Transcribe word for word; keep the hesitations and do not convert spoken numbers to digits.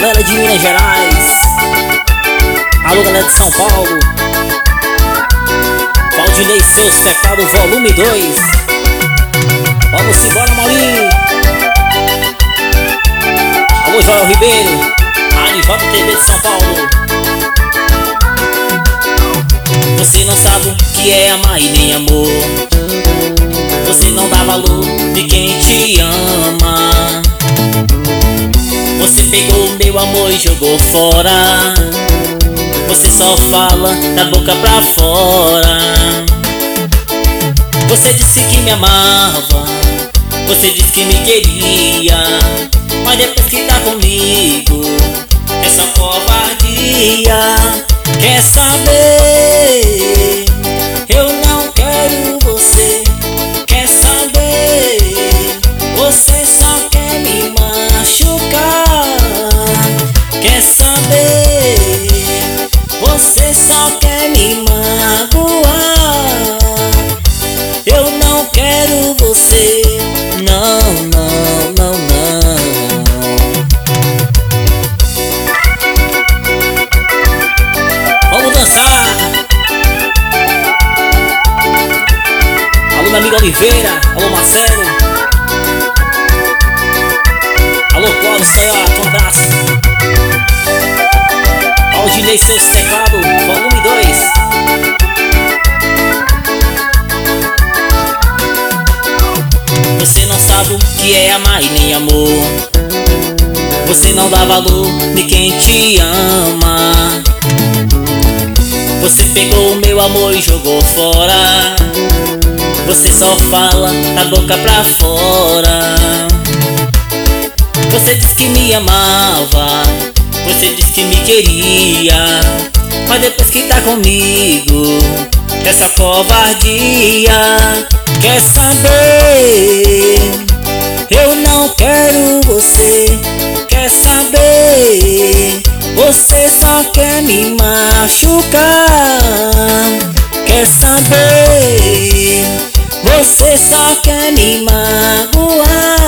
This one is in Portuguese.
galera de Minas Gerais. Alô, galera de São Paulo. Valdinei Seus Pecados, volume dois. Vamos embora, Maurinho. Alô, Joel Ribeiro, Anivaldo T V de São Paulo. Você não sabe o que é amar e nem amor. Você não dá valor de quem te ama. Você pegou o meu amor e jogou fora. Você só fala da boca pra fora. Você disse que me amava, você disse que me queria, mas depois que tá comigo é só covardia. Quer saber? Eu não quero você. Quer saber? Você só quer me machucar. Quer saber? Você só quer me magoar. Eu não quero você. Não, não, não, não. Vamos dançar. Alô, meu amigo Oliveira. Alô, Marcelo. Alô, Cláudio Soiato, um abraço. Valdinei Seus Pecados, volume dois. Você não sabe o que é amar e nem amor. Você não dá valor de quem te ama. Você pegou o meu amor e jogou fora. Você só fala da boca pra fora. Você disse que me amava, você disse que me queria, mas depois que tá comigo essa covardia. Quer saber? Eu não quero você. Quer saber? Você só quer me machucar. Quer saber? Você só quer me magoar.